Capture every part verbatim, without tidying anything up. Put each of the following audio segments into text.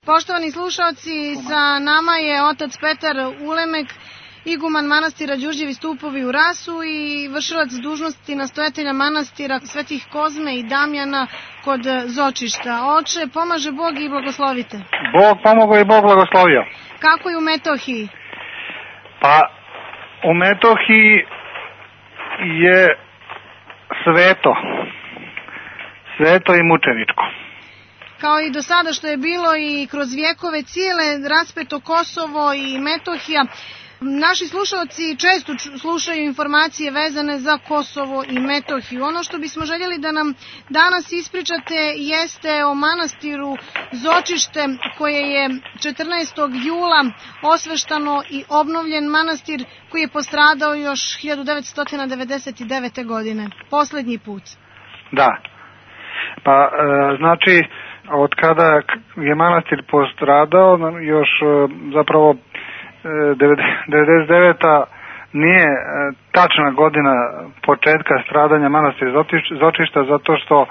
Poštovani slušalci, sa nama je otac Petar Ulemek, iguman manastira Đurđevi stupovi u Rasu i vršilac dužnosti nastojatelja manastira Svetih Kozme i Damjana kod Zočišta. Oče, pomaže Bog i blagoslovite. Bog pomogao i Bog blagoslovio. Kako je u Metohiji? Pa, u Metohiji je sveto. Sveto i mučeničko. Kao i do sada što je bilo i kroz vjekove cijele raspeto Kosovo i Metohija. Naši slušalci često slušaju informacije vezane za Kosovo i Metohiju. Ono što bismo željeli da nam danas ispričate jeste o manastiru Zočište, koje je četrnaestog jula osveštano i obnovljen manastir koji je postradao još hiljadu devetsto devedeset devete. godine. Posljednji put. Da. Pa, e, znači, od kada je manastir postradao, još e, zapravo devedeset deveta nije tačna godina početka stradanja manastira Zočišta, zato što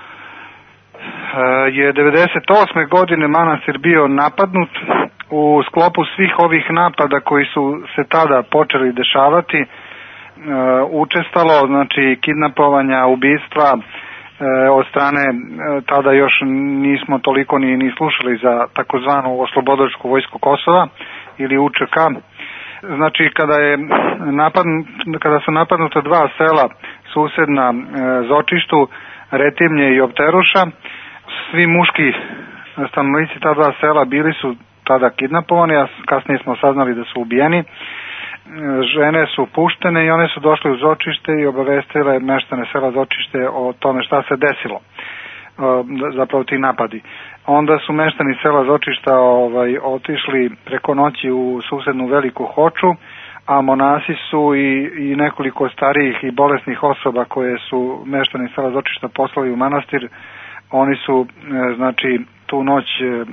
je devedeset osme godine manastir bio napadnut. U sklopu svih ovih napada koji su se tada počeli dešavati učestalo, znači kidnapovanja, ubistva od strane, tada još nismo toliko ni, ni slušali za takozvanu Oslobodilačku vojsku Kosova ili U Č K. Znači kada je napad, kada su napadnuta dva sela susedna Zočištu, Retimlje i Opteruša, svi muški stanovnici ta dva sela bili su tada kidnapovani, a kasnije smo saznali da su ubijeni. Žene su puštene i one su došle u Zočište i obavestile meštane sela Zočište o tome šta se desilo, zapravo ti napadi. Onda su meštani sela Zočišta ovaj, otišli preko noći u susednu Veliku Hoču, a monasi su i, i nekoliko starijih i bolesnih osoba koje su meštani sela Zočišta poslali u manastir. Oni su znači tu noć,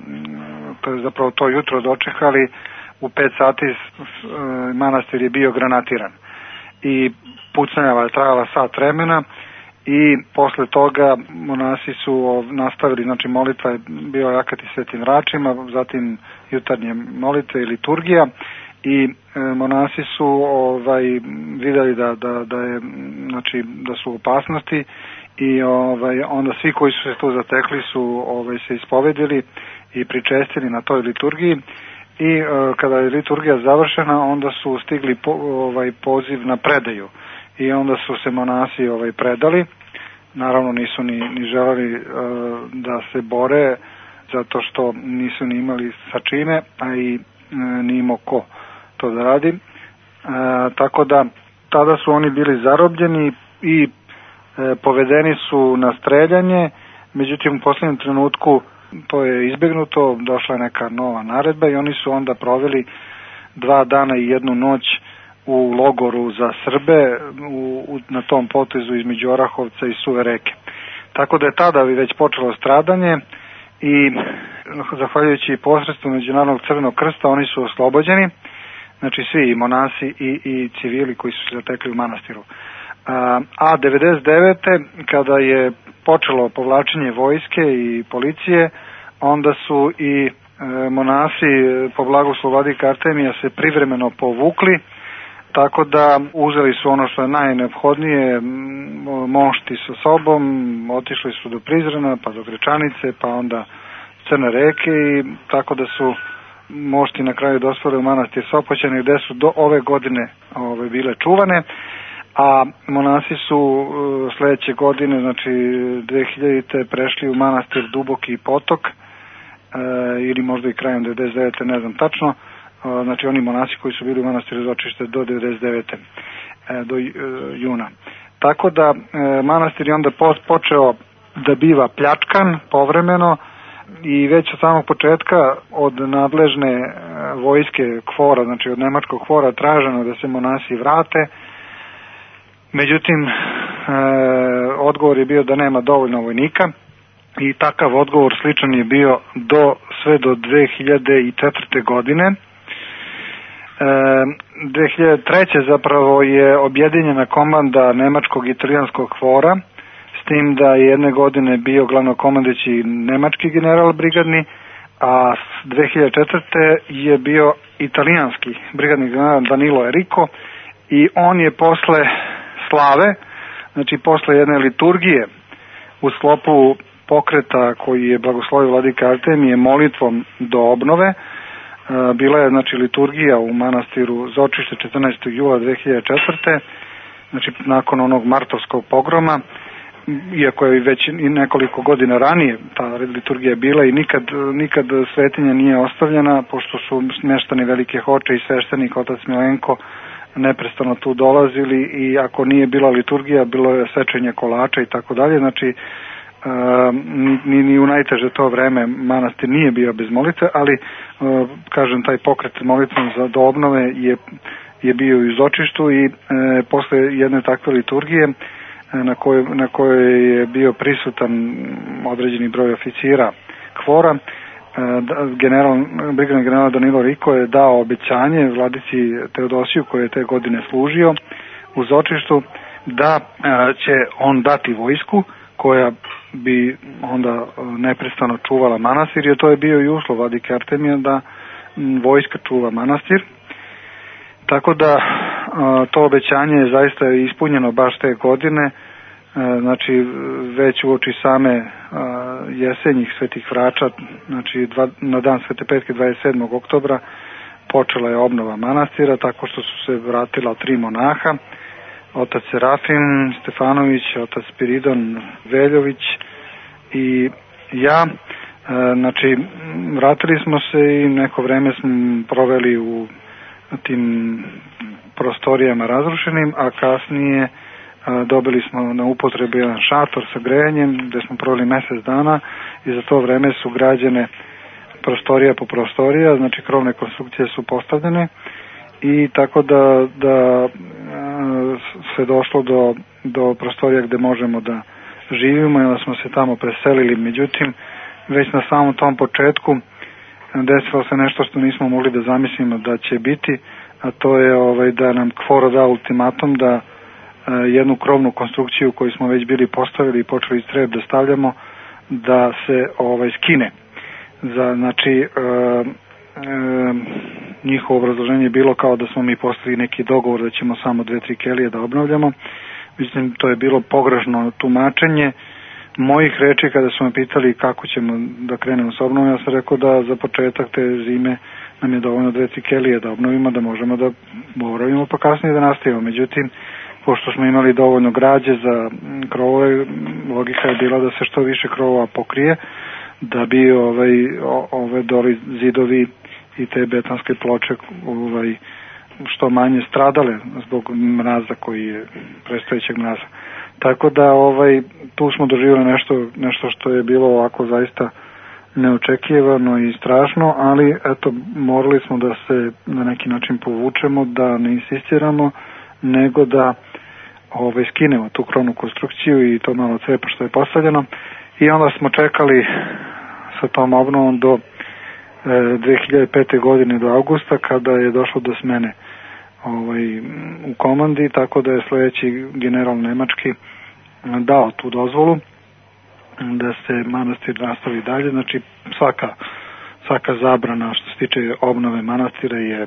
to je zapravo to jutro dočekali. U pet sati manastir je bio granatiran i pucnjava je trajala sat vremena i posle toga monasi su nastavili, znači molitva je bio jakati svetim vračima, zatim jutarnje molitve i liturgija i monasi su ovaj videli da da da je znači da su u opasnosti i ovaj onda svi koji su se tu zatekli su ovaj se ispovedili i pričestili na toj liturgiji. I e, kada je liturgija završena, onda su stigli po, ovaj poziv na predaju i onda su se monasi ovaj predali. Naravno nisu ni, ni želeli e, da se bore zato što nisu ni imali sa čime, a i e, ni imao ko to da radi. E, tako da tada su oni bili zarobljeni i e, povedeni su na streljanje, međutim u posljednjem trenutku to je izbjegnuto, došla je neka nova naredba i oni su onda proveli dva dana i jednu noć u logoru za Srbe u, u, na tom potezu između Orahovca i Suve reke. Tako da je tada već počelo stradanje i zahvaljujući posredstvu Međunarodnog Crvenog krsta oni su oslobođeni, znači svi i monasi i, i civili koji su se zatekli u manastiru. A, a devedeset devete kada je počelo povlačenje vojske i policije, onda su i e, monasi po blagoslovu vladike Artemija se privremeno povukli, tako da uzeli su ono što je najneophodnije, mošti sa sobom, otišli su do Prizrena, pa do Grečanice, pa onda Crne reke i tako da su mošti na kraju dospeli u manastir Sopoćani gde su do ove godine ove, bile čuvane. A monasi su uh, sledeće godine, znači dve hiljadite prešli u manastir Duboki potok uh, ili možda i krajem devedeset devete, ne znam tačno, uh, znači oni monasi koji su bili u manastiru Zočište do devedeset devete. Uh, do uh, juna. Tako da uh, manastir je onda počeo da biva pljačkan povremeno i već od samog početka od nadležne uh, vojske Kvora, znači od nemačkog Kvora traženo da se monasi vrate. Međutim, e, odgovor je bio da nema dovoljno vojnika i takav odgovor sličan je bio do, sve do dve hiljade četvrte. godine. E, dve hiljade treće. zapravo je objedinjena komanda nemačkog i italijanskog Kvora, s tim da je jedne godine bio glavnokomandeći nemački general brigadni, a dve hiljade četvrte. je bio italijanski brigadni general Danilo Enrico i on je posle slave, znači posle jedne liturgije u sklopu pokreta koji je blagoslovio vladika Artemije molitvom do obnove, bila je znači liturgija u manastiru Zočište četrnaestog jula dve hiljade četvrte. znači nakon onog martovskog pogroma, iako je već i nekoliko godina ranije ta liturgija bila i nikad, nikad svetinja nije ostavljena, pošto su mještani Velike Hoče i sveštenik otac Milenko neprestano tu dolazili i ako nije bila liturgija, bilo je sečenje kolača i tako dalje, znači Uh, ni, ni u najteže to vreme manastir nije bio bez molitve, ali uh, kažem taj pokret molitvom za do obnove je, je bio u Zočištu i uh, posle jedne takve liturgije uh, na, kojoj, na kojoj je bio prisutan određeni broj oficira kvora, uh, general, brigadni general Danilo Enrico je dao obećanje vladici Teodosiju koji je te godine služio u Zočištu da uh, će on dati vojsku koja bi onda neprestano čuvala manastir, jer to je bio i uslov vladike Artemija da vojska čuva manastir. Tako da to obećanje je zaista ispunjeno baš te godine, znači već uoči same jesenjih Svetih Vrača, znači na dan Svete Petke dvadeset sedmog oktobra počela je obnova manastira tako što su se vratila tri monaha, otac Serafim Stefanović, otac Spiridon Veljović i ja. E, znači, vratili smo se i neko vreme smo proveli u tim prostorijama razrušenim, a kasnije a, dobili smo na upotrebu jedan šator sa grejanjem gde smo proveli mesec dana i za to vreme su građene prostorija po prostorija, znači krovne konstrukcije su postavljene i tako da, da se došlo do, do prostorija gde možemo da živimo i da smo se tamo preselili. Međutim, već na samom tom početku desilo se nešto što nismo mogli da zamislimo da će biti, a to je ovaj, da nam KFOR da ultimatum da e, jednu krovnu konstrukciju koju smo već bili postavili i počeli iz treba da stavljamo, da se ovaj, skine. Za, znači, e, e, njihovo obrazloženje je bilo kao da smo mi postavili neki dogovor da ćemo samo dve, tri kelije da obnavljamo. Mislim, to je bilo pogrešno tumačenje mojih reči kada su me pitali kako ćemo da krenemo s obnovom. Ja sam rekao da za početak te zime nam je dovoljno dve, tri kelije da obnovimo, da možemo da boravimo pa kasnije da nastavimo. Međutim, pošto smo imali dovoljno građe za krovove, logika je bila da se što više krovova pokrije, da bi ovaj, ove doli zidovi i te betonske ploče ovaj, što manje stradale zbog mraza koji je predstojećeg mraza. Tako da ovaj, tu smo doživjeli nešto, nešto što je bilo ovako zaista neočekivano i strašno, ali eto, morali smo da se na neki način povučemo, da ne insistiramo, nego da ovaj, skinemo tu krovnu konstrukciju i to malo cepa što je postavljeno. I onda smo čekali sa tom obnovom do e, dve hiljade pete. godine, do avgusta, kada je došlo do smene ovaj, u komandi, tako da je sledeći general nemački dao tu dozvolu da se manastir nastavi dalje. Znači svaka, svaka zabrana što se tiče obnove manastira je e,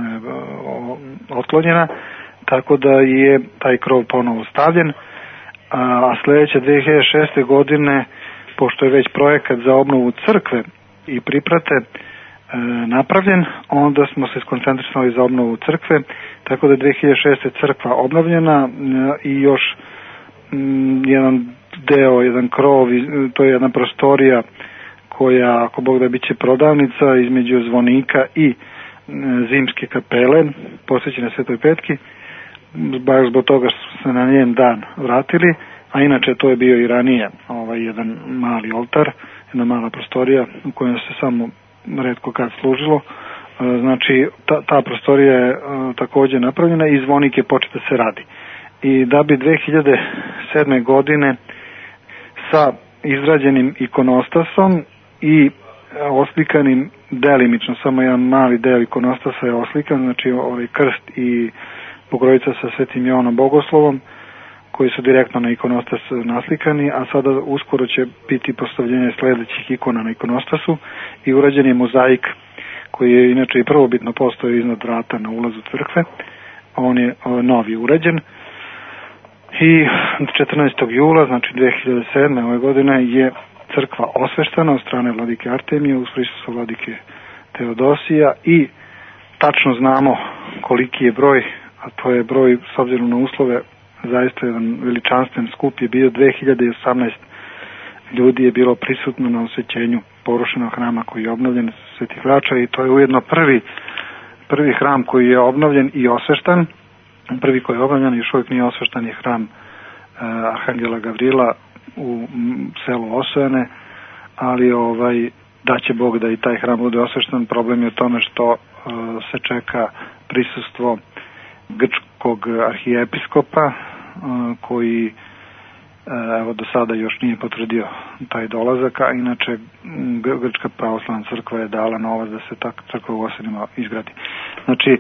otklonjena, tako da je taj krov ponovo stavljen, a sledeće dve hiljade šeste. godine, pošto je već projekat za obnovu crkve i priprate e, napravljen, onda smo se skoncentrisali za obnovu crkve, tako da je dve hiljade šeste. crkva obnovljena e, i još m, jedan deo, jedan krov, to je jedna prostorija koja, ako Bog da, bit će prodavnica između zvonika i e, zimske kapele, posvećene Svetoj Petki, baš zbog toga što smo se na njen dan vratili, a inače to je bio i ranije ovaj, jedan mali oltar, jedna mala prostorija u kojoj se samo retko kad služilo. Znači ta, ta prostorija je a, takođe napravljena i zvonik je počet da se radi. I da bi dve hiljade sedme. godine sa izrađenim ikonostasom i oslikanim delimično, samo jedan mali deo ikonostasa je oslikan, znači ovaj krst i Bogorodica sa Svetim Jovanom Bogoslovom, koji su direktno na ikonostas naslikani, a sada uskoro će biti postavljenje sledećih ikona na ikonostasu i urađen je mozaik koji je inače i prvobitno postojao iznad vrata na ulazu crkve. On je novi urađen i četrnaestog jula, znači dve hiljade sedme. ove godine je crkva osveštena od strane vladike Artemije uz prisustvo vladike Teodosija i tačno znamo koliki je broj, a to je broj s obzirom na uslove, zaista jedan veličanstven skup je bio. Dve hiljade osamnaeste ljudi je bilo prisutno na osvećenju porušenog hrama koji je obnovljen Svetih Vrača i to je ujedno prvi prvi hram koji je obnovljen i osveštan. Prvi koji je obnovljen, još uvijek nije osveštan, je hram uh, Arhangela Gavrila u m, selu Osojane, ali ovaj da će Bog da i taj hram bude osvešten. Problem je u tome što uh, se čeka prisustvo grčkog arhijepiskopa uh, koji uh, evo do sada još nije potvrdio taj dolazak, a inače Grčka pravoslavna crkva je dala novac da se tak crkva u Osenima izgradi. Znači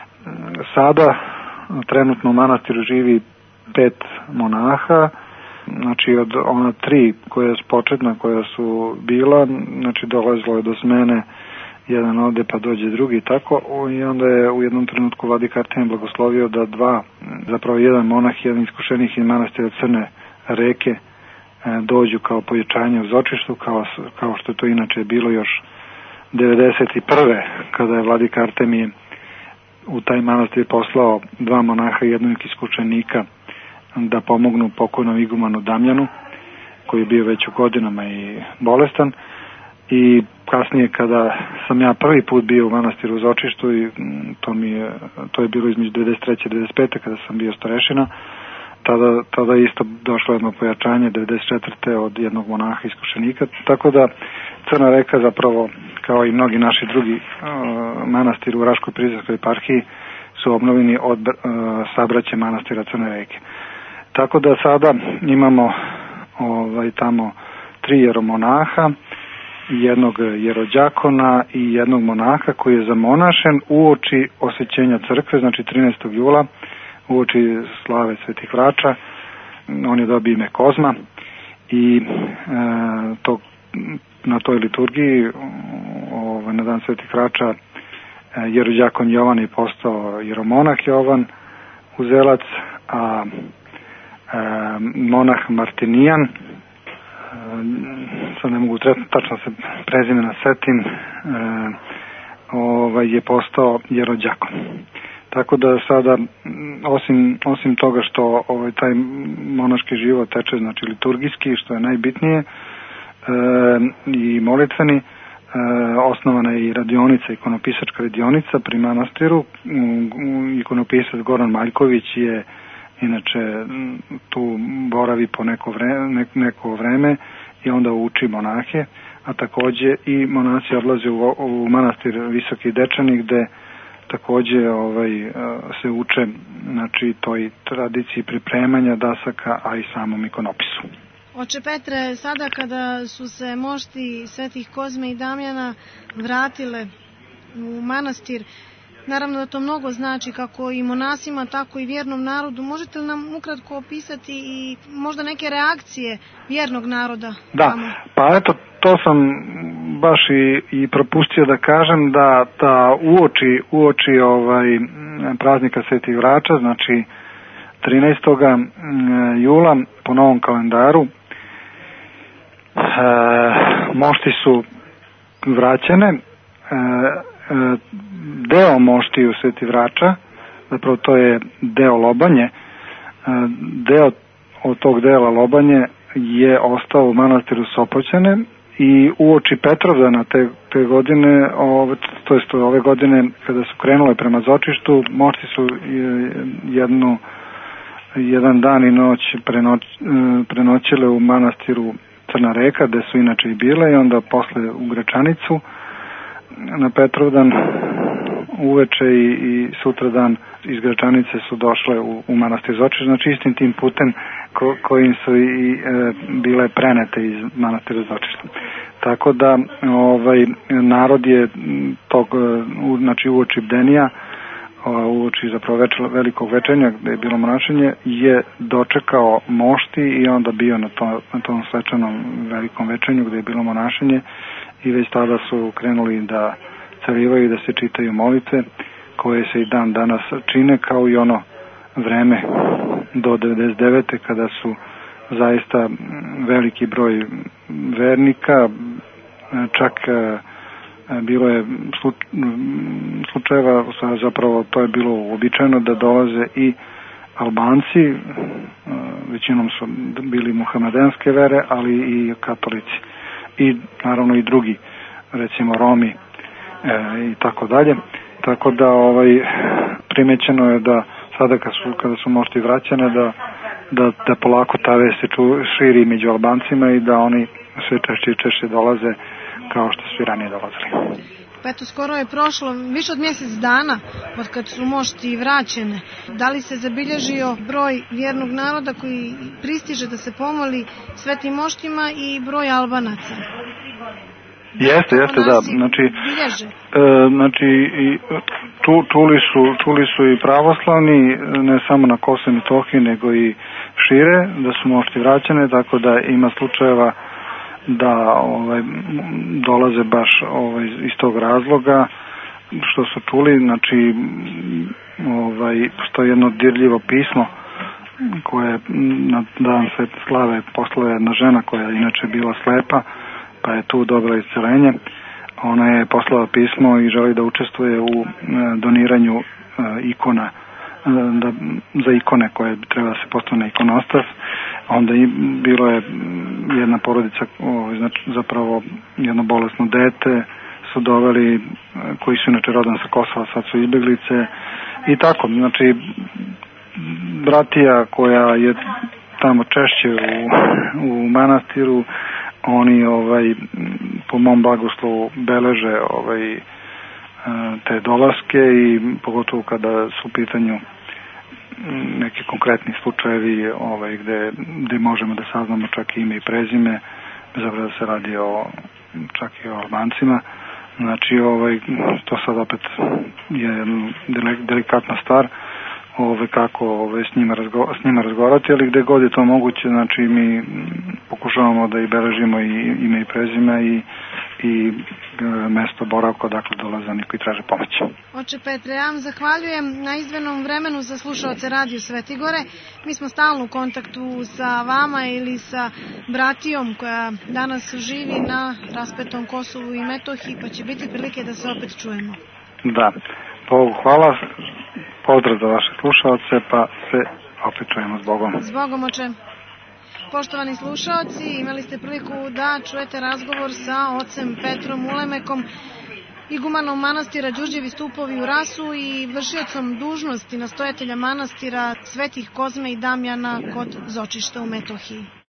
sada trenutno u manastiru živi pet monaha, znači od ona tri koja su početna, koja su bila, znači dolazilo je do smene, jedan ode pa dođe drugi i tako, i onda je u jednom trenutku vladika Artemije blagoslovio da dva, zapravo jedan monah, jedan iskušenih iz manastira Crne Reke dođu kao pojačanje u Zočištu, kao, kao što je to inače bilo još devedeset prve kada je vladika Artemije u taj manastir poslao dva monaha i jednog iskušenika da pomognu pokojnom igumanu Damjanu, koji je bio već u godinama i bolestan. I kasnije kada sam ja prvi put bio u manastiru u Zočištu, i to, mi je, to je bilo između devedeset treće i devedeset pete kada sam bio starešina, tada, tada isto došlo jedno pojačanje devedeset četvrte od jednog monaha iskušenika, tako da Crna Reka zapravo, kao i mnogi naši drugi uh, manastiri u Raškoj prizrenskoj eparhiji, su obnovljeni od uh, sabraće manastira Crne Reke. Tako da sada imamo ovaj, tamo tri jeromonaha, jednog jerođakona i jednog monaha koji je zamonašen uoči osvećenja crkve, znači trinaestog jula, uoči slave Svetih Vrača. On je dobio ime Kozma i e, to, na toj liturgiji o, na dan Svetih Vrača e, jerođakon Jovan je postao jeromonah Jovan Uzelac, a e, monah Martinijan, e, sad ne mogu tačno se prezimena setim, e, ovaj, je postao jerođakon. Tako da sada, osim, osim toga što ovaj, taj monaški život teče, znači liturgijski, što je najbitnije, e, i molitveni, e, osnovana je i radionica, ikonopisačka radionica pri manastiru. Ikonopisac Goran Maljković je inače tu boravi po neko vreme, ne, neko vreme i onda uči monahe, a takođe i monasi odlaze u, u manastir Visoki Dečani, gde takođe ovaj, se uče, znači, toj tradiciji pripremanja dasaka, a i samom ikonopisu. Oče Petre, sada kada su se mošti Svetih Kozme i Damjana vratile u manastir, naravno da to mnogo znači kako i monasima, tako i vjernom narodu. Možete li nam ukratko opisati i možda neke reakcije vjernog naroda? Da, tamo? Pa eto, to sam baš i, i propustio da kažem da, da uoči, uoči ovaj, praznika Svetih Vrača, znači trinaestog jula po novom kalendaru, e, mošti su vraćene. E, e, deo moštiju Svetih Vrača, zapravo to je deo Lobanje, e, deo od tog dela Lobanje je ostao u manastiru Sopoćane i uoči Petrovdana te, te godine, ove, to jest ove godine kada su krenule prema Zočištu, mošti su jednu, jedan dan i noć prenoć, prenoćile u manastiru Crna Reka, gde su inače i bile, i onda posle u Gračanicu na Petrovdan uveče i, i sutradan iz Gračanice su došle u, u manastir Zočišta, znači istim tim putem ko, kojim su i e, bile prenete iz manastira Zočišta. Tako da ovaj narod je tog, znači uoči bdenija, uoči zapravo več, velikog večernja gde je bilo monašenje, je dočekao mošti i onda bio na, to, na tom svečanom velikom večernju gde je bilo monašenje i već tada su krenuli da carivaju i da se čitaju molitve koje se i dan danas čine, kao i ono vreme do devedeset devete kada su zaista veliki broj vernika, čak bilo je slučajeva, zapravo to je bilo uobičajeno da dolaze i Albanci, većinom su bili muhamedanske vere, ali i katolici i naravno i drugi, recimo Romi e, i tako dalje. Tako da ovaj primećeno je da sada kad su, kada su mošti vraćane da, da, da polako ta vest se širi među Albancima i da oni sve češće i češće dolaze kao što su i ranije dolazili. Pa eto, skoro je prošlo više od mjesec dana od kad su mošti vraćene. Da li se zabilježio broj vjernog naroda koji pristiže da se pomoli svetim moštima i broj Albanaca? Jeste, jeste, da. Znači, e, znači i tu, čuli, su, čuli su i pravoslavni, ne samo na Kosovu i Metohiji, nego i šire, da su mošti vraćene, tako da ima slučajeva da ovaj, dolaze baš ovaj, iz tog razloga što su čuli, znači ovaj, postoji jedno dirljivo pismo koje na dan Svete slave poslala jedna žena koja je inače bila slepa, pa je tu dobila isceljenje. Ona je poslala pismo i želi da učestvuje u doniranju ikona, da, za ikone koje treba da se postane ikonostas. Onda i bilo je jedna porodica, znači zapravo jedno bolesno dete su doveli, koji su inače rodan sa Kosova, sad su izbeglice i tako. Znači, bratija koja je tamo češće u, u manastiru, oni ovaj, po mom blagoslovu beleže ovaj, te dolaske i pogotovo kada su u pitanju neki konkretni slučajevi ovaj, gde, gde možemo da saznamo čak i ime i prezime, bez obzira da se radi o, čak i o Albancima. Znači, ovaj, to sad opet je delikatna stvar, ovaj, kako ovaj, s, njima razgo, s njima razgovarati, ali gde god je to moguće, znači mi pokušavamo da i beležimo i ime i prezime i, i mesto boravka odakle dolaze oni koji traže pomoć. Oče Petre, ja vam zahvaljujem na izdvojenom vremenu za slušaoce Radio Svetigore. Mi smo stalno u kontaktu sa vama ili sa bratijom koja danas živi na raspetom Kosovu i Metohiji, pa će biti prilike da se opet čujemo. Da, Bogu hvala, pozdrav za vaše slušaoce, pa se opet čujemo s Bogom. S Bogom, oče. Poštovani slušaoci, imali ste priliku da čujete razgovor sa ocem Petrom Ulemekom, igumanom manastira Đurđevi stupovi u Rasu i vršiocom dužnosti nastojatelja manastira Svetih Kozme i Damjana kod Zočišta u Metohiji.